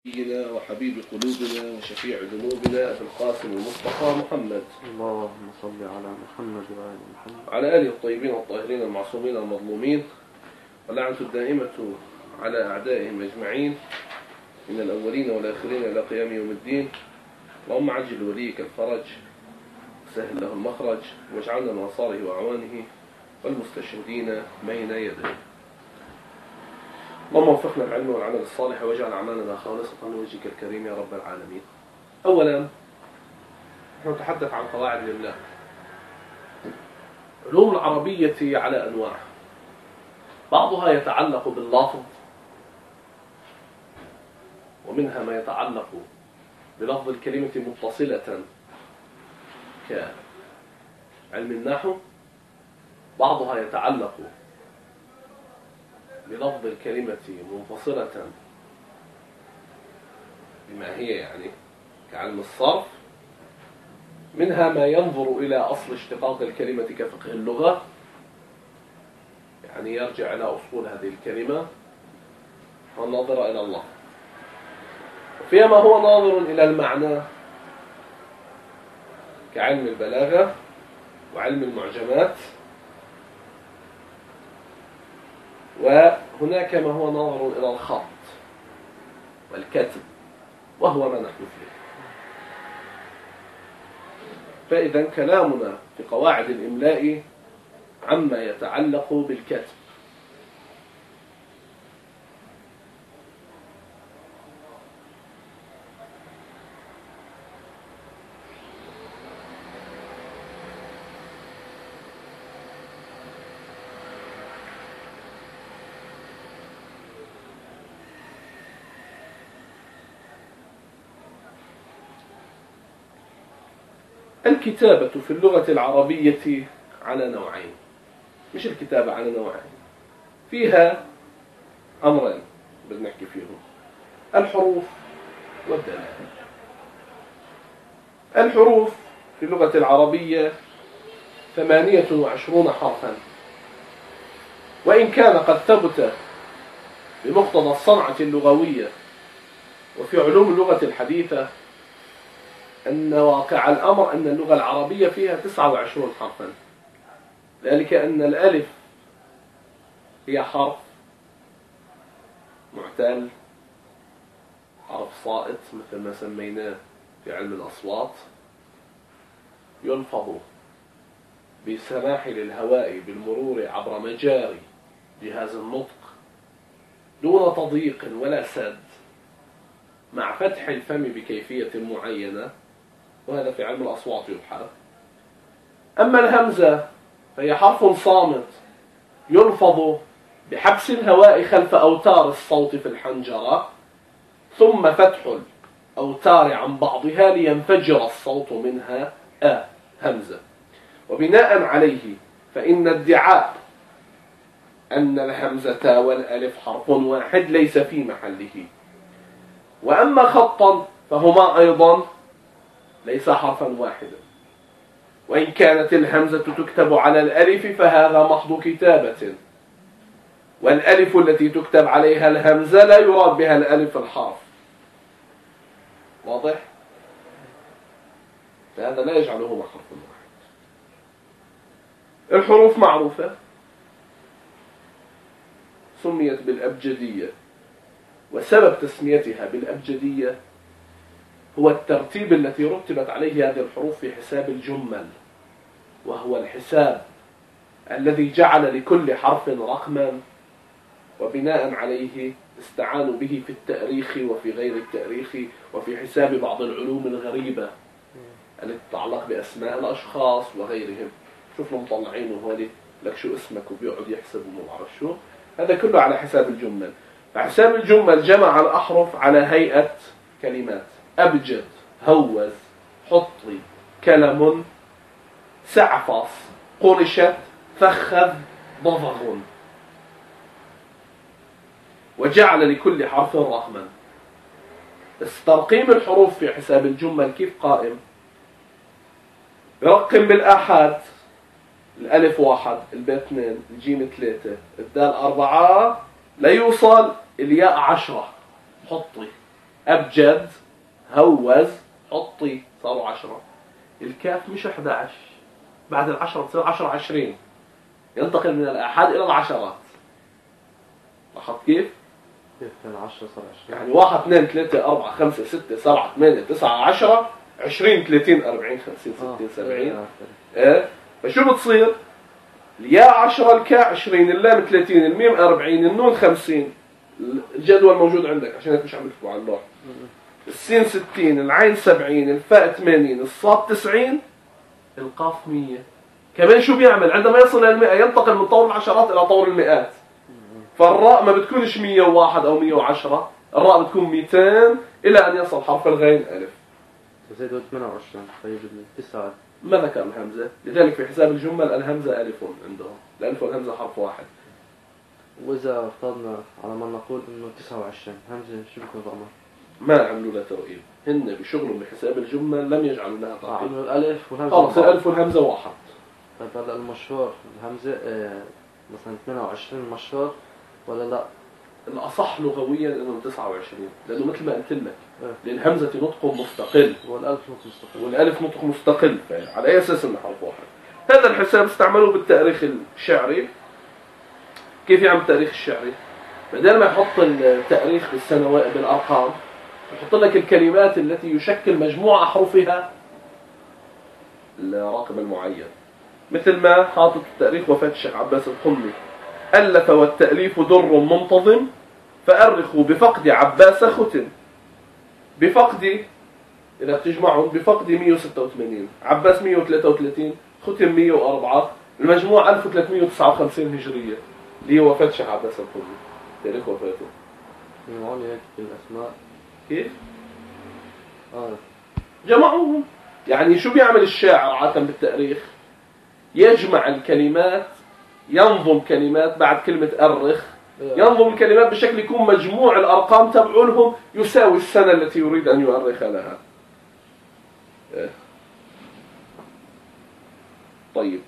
نبينا وحبيب قلوبنا وشفيع ذنوبنا أبي القاسم المصطفى محمد. اللهم صل على محمد وآل محمد وعلى آله الطيبين الطاهرين المعصومين المظلومين، واللعنة الدائمة على أعدائهم أجمعين من الأولين والآخرين إلى قيام يوم الدين. اللهم عجل وليك الفرج، سهل له المخرج، واجعلنا من أنصاره وأعوانه والمستشهدين بين يديه. اللهم وفقنا العلم والعمل الصالح، واجعل أعمالنا خالصة لوجهك الكريم يا رب العالمين. أولا، نحن نتحدث عن قواعد الإملاء. علوم العربية على أنواع، بعضها يتعلق باللفظ، ومنها ما يتعلق بلفظ الكلمة متصلة كعلم النحو، بعضها يتعلق بلفظ الكلمة منفصلة بما هي يعني كعلم الصرف، منها ما ينظر إلى أصل اشتقاق الكلمة كفقه اللغة، يعني يرجع إلى أصول هذه الكلمة والناظر إلى الله، وفيها ما هو ناظر إلى المعنى كعلم البلاغة وعلم المعجمات، وهناك ما هو ناظر إلى الخط والكتب وهو ما نحن فيه. فإذا كلامنا في قواعد الإملاء عما يتعلق بالكتب. الكتابة في اللغة العربية على نوعين، مش الكتابة على نوعين، فيها أمرين بدنا نحكي فيهم: الحروف والدلائل. الحروف في اللغة العربية 28 حرفا، وإن كان قد ثبت بمقتضى الصنعة اللغوية وفي علوم اللغة الحديثة أن واقع الأمر أن اللغة العربية فيها 29 حرفا، ذلك أن الألف هي حرف معتل، حرف صائت مثل ما سميناه في علم الأصوات، يلفظ بسماح للهواء بالمرور عبر مجاري جهاز النطق دون تضييق ولا سد، مع فتح الفم بكيفية معينة، وهذا في علم الأصوات يبحث. أما الهمزة فهي حرف صامت يلفظ بحبس الهواء خلف أوتار الصوت في الحنجرة، ثم فتح الأوتار عن بعضها لينفجر الصوت منها همزة. وبناء عليه فإن ادعاء أن الهمزة والألف حرف واحد ليس في محله. وأما خطا فهما أيضا ليس حرفا واحدا، وإن كانت الهمزة تكتب على الألف فهذا محض كتابة، والألف التي تكتب عليها الهمزة لا يراد بها الألف الحرف. واضح؟ فهذا لا يجعله حرف واحد. الحروف معروفة، سميت بالأبجدية، وسبب تسميتها بالأبجدية هو الترتيب الذي رتبت عليه هذه الحروف في حساب الجمل، وهو الحساب الذي جعل لكل حرف رقما، وبناء عليه استعانوا به في التاريخ وفي غير التاريخ وفي حساب بعض العلوم الغريبة التي تتعلق بأسماء الأشخاص وغيرهم. شوف لهم مطلعين وهو لك شو اسمك وبيقعد يحسب وما بعرف شو، هذا كله على حساب الجمل. فحساب الجمل جمع الأحرف على هيئة كلمات: أبجد، هوز، حطي، كلم، سعفص، قرشت، فخذ، ضفغ، وجعل لكل حرف رقما. بس ترقيم الحروف في حساب الجمل كيف قائم؟ يرقم بالآحاد: الألف 1، الباء 2، الجيم 3، الدال 4، لا يوصل الياء 10. حطي أبجد، هوز، حطي، صاروا 10. الكاف مش 11، بعد 10 بتصير 10 20، ينتقل من الآحاد إلى العشرات. لاحظت كيف؟ كيف كان 10 صار 20؟ يعني 1 2 3 4 5 6 7 8 9 10 20 30 40 50 60 70. ايه فشو بتصير؟ الياء 10، الكاء 20، اللام 30، الميم 40، النون 50. الجدول موجود عندك عشان هيك مش عم بكتبوا على اللوح. السين 60، العين 70، الفاء 80، الصاد 90، القاف 100. كمان شو بيعمل؟ عندما يصل إلى 100 ينتقل من طور العشرات إلى طور المئات. فالراء ما بتكونش 101 أو 110، الراء بتكون 200 إلى أن يصل حرف الغين ألف. زائد 28. طيب 9 ما ذكر الهمزة، لذلك في حساب الجمل الهمزة ألف عندهم، الألف والهمزة حرف واحد. وإذا افترضنا على ما نقول إنه 29 همزة شو بيكون ضمن؟ ما عملوا لها ترقيم، هن بشغلهم بحساب الجمل لم يجعلوا لها ترقيم. عملوا الألف والهمزة. خلص الألف والهمزة واحد. طيب هلا المشهور الهمزة مثلا 28 مشهور ولا لا؟ الأصح لغويا إنه 29، لأنه مثل ما قلت لك للهمزة نطق مستقل والألف نطق مستقل والألف نطق مستقل، على أي أساس إنه حرف واحد. هذا الحساب استعملوه بالتاريخ الشعري. كيف يعمل التاريخ الشعري؟ بدل ما يحط التاريخ بالسنوات بالأرقام، يحط لك الكلمات التي يشكل مجموع أحرفها الرقم المعين. مثل ما حاطط تاريخ وفاة الشيخ عباس القمي: ألف والتأليف در منتظم، فأرخوا بفقد عباس ختم. بفقد إذا تجمعهم بفقد 186، عباس 133، ختم 104، المجموع 1359 هجرية اللي هي وفاة الشيخ عباس القمي، تاريخ وفاته. يجمعون هيك الأسماء كيف؟ جمعوهم. يعني شو بيعمل الشاعر عادة بالتاريخ؟ يجمع الكلمات، ينظم كلمات بعد كلمة أرخ، ينظم الكلمات بشكل يكون مجموع الأرقام تبعوا لهم يساوي السنة التي يريد أن يؤرخ لها. طيب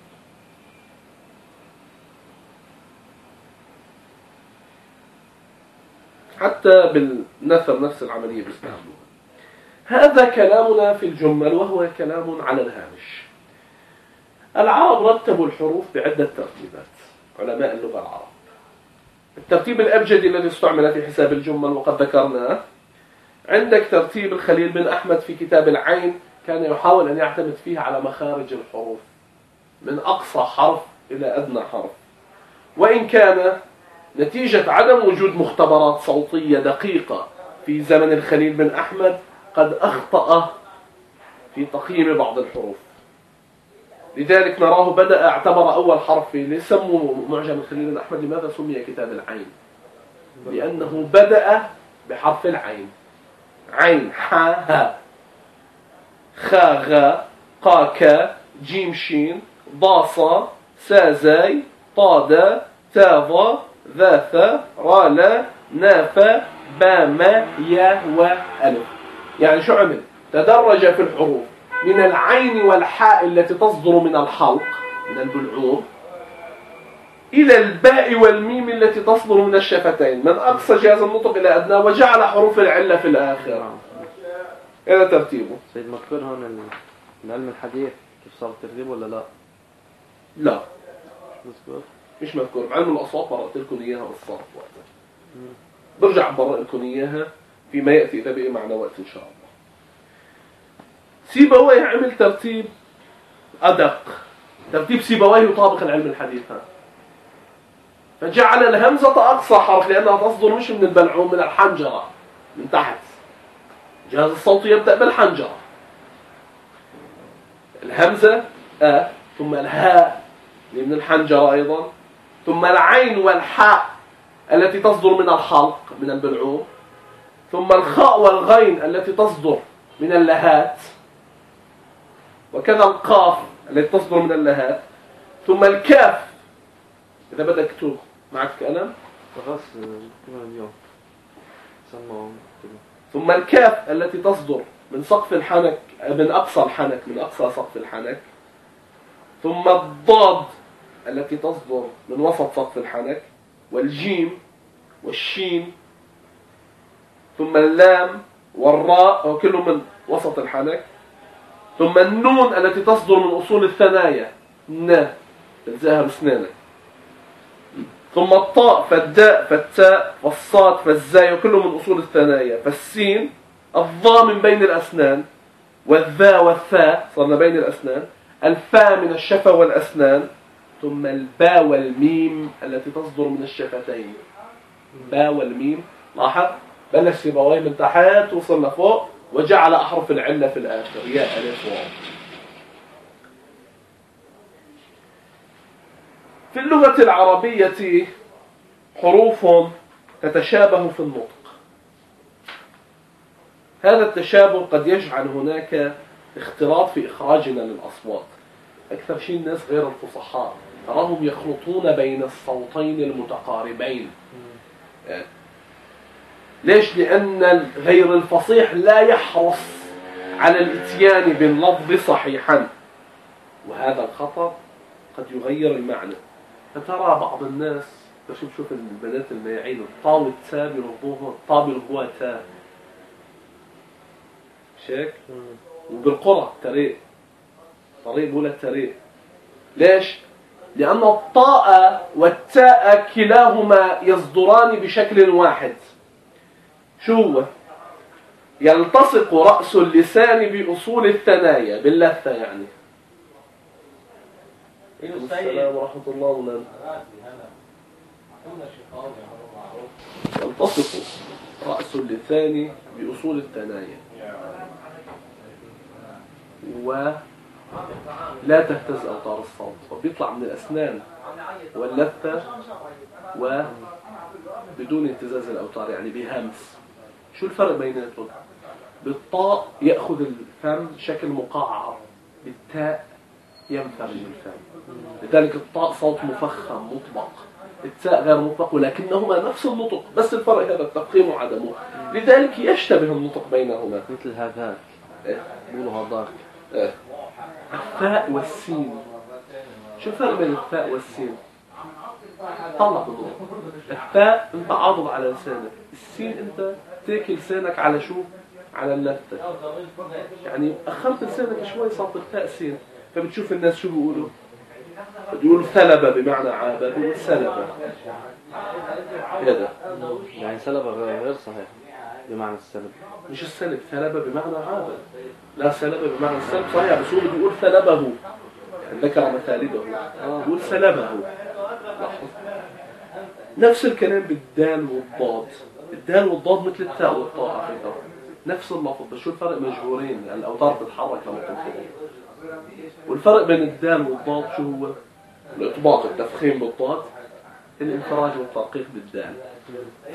حتى بالنثر نفس العملية بيستعملوها. هذا كلامنا في الجمل، وهو كلام على الهامش. العرب رتبوا الحروف بعدة ترتيبات، علماء اللغة العرب. الترتيب الأبجدي الذي استعمل في حساب الجمل وقد ذكرناه. عندك ترتيب الخليل بن أحمد في كتاب العين، كان يحاول أن يعتمد فيه على مخارج الحروف من أقصى حرف إلى أدنى حرف، وإن كان نتيجة عدم وجود مختبرات صوتية دقيقة في زمن الخليل بن أحمد قد أخطأ في تقييم بعض الحروف. لذلك نراه بدأ اعتبر أول حرف فيه. ليش سموا معجم الخليل بن أحمد؟ لماذا سمي كتاب العين؟ لأنه بدأ بحرف العين. عين حا ها، خا غا، قا كا، جيم شين، ضا صا، سا زاي، طا دا، تا ظا، ذا ثا، را لا، نا فا، با ما، يا و ألف. يعني شو عمل؟ تدرج في الحروف من العين والحاء التي تصدر من الحلق من البلعوم إلى الباء والميم التي تصدر من الشفتين، من أقصى جهاز النطق إلى أدنى، وجعل حروف العلة في الآخر. هذا ترتيبه. سيد مذكور هون العلم الحديث كيف صار الترتيب ولا لا؟ لا مذكور؟ مش مذكور. بعلم الأصوات برأت لكم إياها بالصرف وقتها. برجع برأ لكم إياها فيما يأتي إذا بقي معنا وقت إن شاء الله. سيبويه عمل ترتيب أدق. ترتيب سيبويه يطابق العلم الحديث، فجعل الهمزة أقصى حرف لأنها تصدر مش من البلعوم، من الحنجرة، من تحت. الجهاز الصوتي يبدأ بالحنجرة. الهمزة ثم الهاء اللي من الحنجرة أيضا، ثم العين والحاء التي تصدر من الحلق من البلعوم، ثم الخاء والغين التي تصدر من اللهات، وكذا القاف التي تصدر من اللهات، ثم الكاف إذا بدك تكتب معك قلم خلاص كمان اليوم سمعهم. ثم الكاف التي تصدر من سقف الحنك، من أقصى الحنك، من أقصى سقف الحنك، ثم الضاد التي تصدر من وسط سقف الحنك، والجيم والشين، ثم اللام والراء هو كله من وسط الحنك. ثم النون التي تصدر من أصول الثنايا ن تلزقها بسنانك. ثم الطاء فالداء فالتاء والصاد فالزاي وكله من أصول الثنايا. فالسين الضاء من بين الأسنان، والذاء والثاء صرنا بين الأسنان، الفاء من الشفة والأسنان، ثم الباء والميم التي تصدر من الشفتين. باء والميم لاحظ بلش سيبويه من تحت وصل لفوق وجعل أحرف العلة في الآخر ياء ألف واو. في اللغة العربية حروف تتشابه في النطق. هذا التشابه قد يجعل هناك اختلاط في إخراجنا للأصوات. أكثر شيء الناس غير الفصحاء تراهم يخلطون بين الصوتين المتقاربين. ليش؟ لأن غير الفصيح لا يحرص على الاتيان باللفظ صحيحا، وهذا الخطأ قد يغير المعنى. فترى بعض الناس شوف البنات المياعين الطاء والتاء بيلفظوها الطاء بيلفظوها تاء شيك، وبالقرى تريق بولا تريق. ليش؟ لأن الطاء والتاء كلاهما يصدران بشكل واحد. شو هو؟ يلتصق رأس اللسان بأصول الثنايا باللثة يعني. السلام ورحمة الله وبركاته. يلتصق رأس اللسان بأصول الثنايا ولا تهتز أوتار الصوت، وبيطلع من الأسنان واللثة وبدون اهتزاز الأوتار يعني بهمس. شو الفرق بيناتهم؟ بالطاء يأخذ الفم شكل مقعر، بالتاء ينفرج الفم. لذلك الطاء صوت مفخم مطبق، التاء غير مطبق، ولكنهما نفس النطق، بس الفرق هذا التفخيم وعدمه. لذلك يشتبه النطق بينهما. مثل هذاك بيقولوا هذاك. الثاء والسين، شو الفرق بين الثاء والسين؟ طلع بالنطق. الثاء انت عاضد على لسانك، السين انت تاكل لسانك على شو؟ على اللثة. يعني أخرت لسانك شوي صارت الثاء سين. فبتشوف الناس شو بيقولوا؟ بيقولوا ثلبة بمعنى عابة، بيقولوا سلبة. هذا يعني سلبة غير صحيح بمعنى السلب. مش السلب، ثلبة بمعنى عابة. لا سلبة بمعنى السلب صحيح، بس هو بيقول ثلبه يعني ذكر مثالبه، بيقول سلبه. نفس الكلام بالدال والضاد. الدال والضاد مثل التاء والطاء على فكرة نفس اللفظ، بس شو الفرق؟ مجهورين، الأوتار تتحرك لما تنطق. والفرق بين الدال والضاد شو هو؟ الإطباق التفخيم بالضاد، الانفراج والترقيق بالدال. ف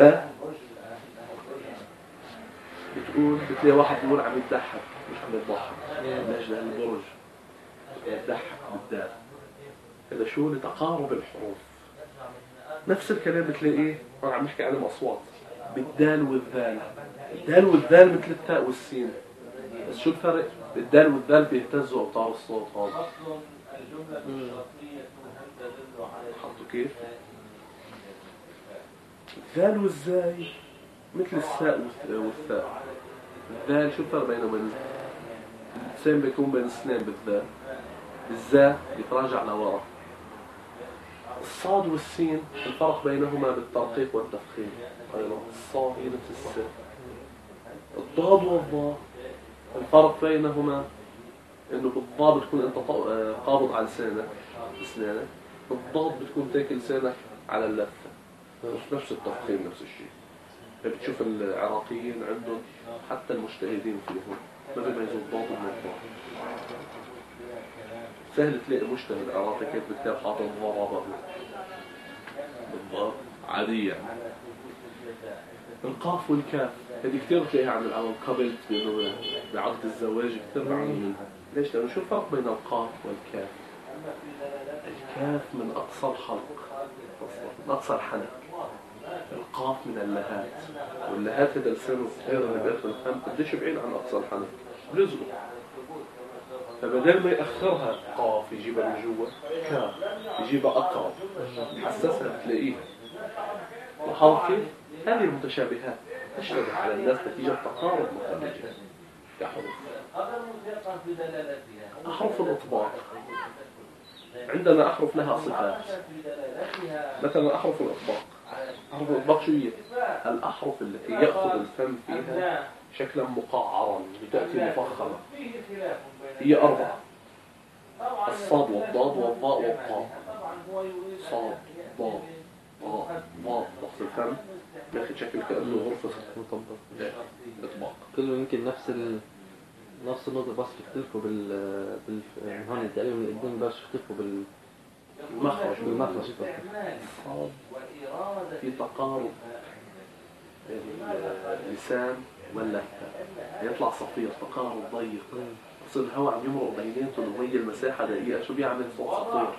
بتلاقي واحد يقول عم يضحك مش عم يضحك، لاجل البرج يضحك بالدال. هذا شو؟ لتقارب الحروف. نفس الكلام بتلاقيه وانا عم نحكي عنهم اصوات بالدال والذال. الدال والذال مثل التاء والسين، بس شو الفرق؟ الدال والذال بيهتزوا اوتار الصوت هذا. حطوا كيف؟ الذال والزاي مثل الساء والثاء. الذال شو الفرق بينه وبين اللسان؟ بيكون بين السنين بالذال. الزاء يتراجع لورا. الصاد والسين الفرق بينهما بالترقيق والتفخيم. الصاد هي نفس الساء. الضاد والضاء الفرق بينهما انه بالضاد بتكون انت قابض على لسانك بسنانك، بالضاد بتكون تاكل لسانك على اللثه. نفس التفخيم نفس الشيء. فبتشوف العراقيين عندهم حتى المجتهدين فيهم ما بيميزوا الضاد من الضاد. سهل تلاقي مجتهد عراقي كيف بتلاقي حاطط ضربه بالضاد عادية. القاف والكاف هذه كثير بتلاقيها عند العرب قبلت بأنه بعقد الزواج كثير بعانوا منها. ليش؟ لأنه شو الفرق بين القاف والكاف؟ الكاف من أقصى الحلق، من أقصى الحنك. القاف من اللهات، واللهات هذا لسان الصغير اللي بياخذ الفم قديش بعيد عن أقصى الحنك بلزقه. فبدل ما يأخرها قاف يجيبها من جوا كاف يجيبها أقرب، حسسها بتلاقيها. لاحظت كيف؟ هذه المتشابهات. تشتبه على الناس نتيجة تقارب مخارجها كحروف. أحرف الإطباق عندنا أحرف لها صفات. مثلا أحرف الإطباق، أحرف الإطباق شو هي؟ الأحرف التي يأخذ الفم فيها شكلا مقعرا بتأتي مفخمة. هي 4: الصاد والضاد والضاء والطاء. صاد ضاد ضاء ضاء، ضغط الفم ياخذ شكل كأنه غرفة إطباق. كله يمكن نفس النقطة، بس بيختلفوا هون تقريبا من قدام بس بيختلفوا بالمخرج. الصاد في تقارب اللسان واللثة، يطلع صفير تقارب ضيق، يصير الهواء عم يمرق بيناتهم وهي المساحة دقيقة، شو بيعمل؟ صوت صفير.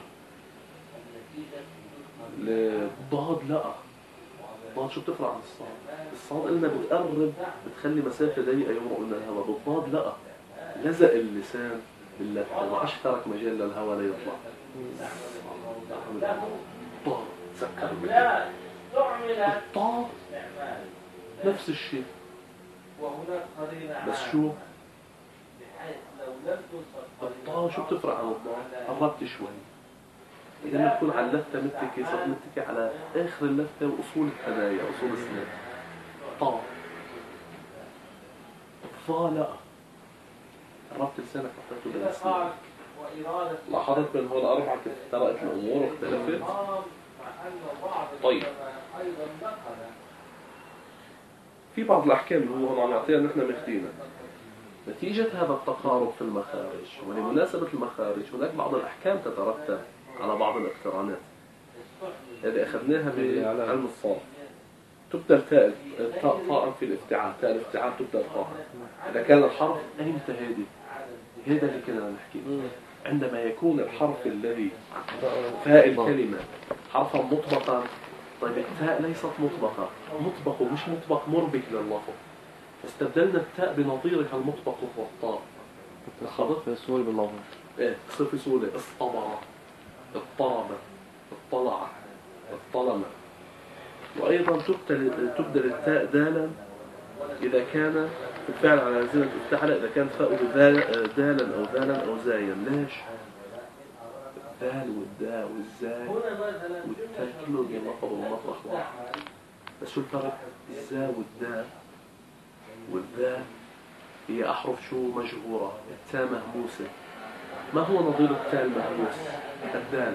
الضاد لا، الضاد شو بتفرق عن الصاد؟ الصاد قلنا بتقرب، بتخلي مسافة ضيقة يمرق لنا الهواء، بالضاد لا، لزق اللسان باللثة، ما عادش ترك مجال للهواء ليطلع. الضاد تذكر الطاء نفس الشيء، بس شو؟ الطاء شو بتفرق عن الضاد؟ قربت شوي، لما تكون على اللثة متكي، صرت متكي على آخر اللثة وأصول الثنايا، أصول السنان. طاء. الضاء لا، قربت لسانك حطيته بالأسنان. لاحظت من هون 4 كيف افترقت الأمور واختلفت؟ طيب، في بعض الأحكام اللي هو هون عم يعطيها نحن مخدينا نتيجة هذا التقارب في المخارج، ولمناسبة المخارج هناك بعض الأحكام تترتب على بعض الاقترانات. هذه أخذناها بعلم الصرف. تبدل تاء طاء في الافتعال، تاء الافتعال تبدل طاء. إذا كان الحرف أيمتى هذا اللي كنا نحكي. عندما يكون الحرف الذي فاء الكلمة حرفا مطبقا، طيب التاء ليست مطبقة، مطبق ومش مطبق مربك لللفظ، فاستبدلنا التاء بنظيرها المطبق وهو الطاء. خلط في سهولة باللفظ. ايه، تصير في سهولة. اصطبر، اضطرب، اطلع، اطلم. وأيضا تبدل التاء دالا إذا كان الفعل على وزن افتعل، إذا كان فاؤه دالا أو ذالا أو زايا. ليش؟ الدال والداء والزاي والتاء كله بينلفظوا بمطرح واحد، بس شو الفرق؟ الزاء والداء والذال هي أحرف شو مجهورة، التاء مهموسة. ما هو نظير التاء المهموس؟ الدال.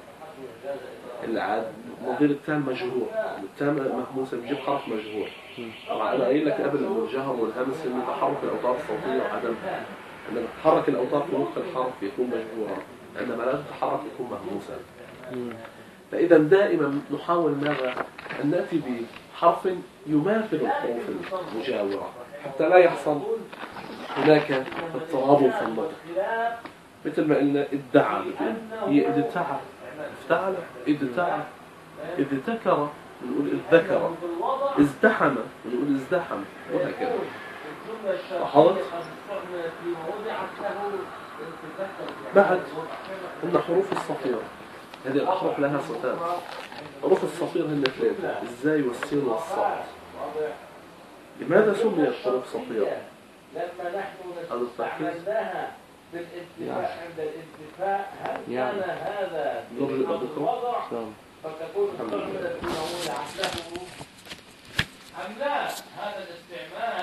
العاد نظير التاء المجهور، التاء مهموسة بجيب حرف مجهور. طبعا أنا قايل لك قبل إنه الجهر والهمس من تحرك الأوتار الصوتية وعدمها. عندما تتحرك الأوتار في مخ الحرف يكون مجهورا، عندما لا تتحرك يكون مهموسا. فإذا دائما نحاول ماذا؟ أن نأتي بحرف يماثل الحروف المجاورة حتى لا يحصل هناك اضطراب في النطق. مثل ما قلنا ادعى، هي ادتعى، افتعل، ادتعى. ابتكر نقول اذكر، ازدحم نقول ازدحم، وهكذا. لاحظت؟ بعد قلنا حروف الصفير، هذه الأحرف لها صفات. حروف الصفير هن 3: الزاي والسين والصاد. لماذا سميت حروف صفير؟ هذا التركيز يعني هذا نرجع لبكرة. فتكون الحمد لله أم لا هذا الاستعمال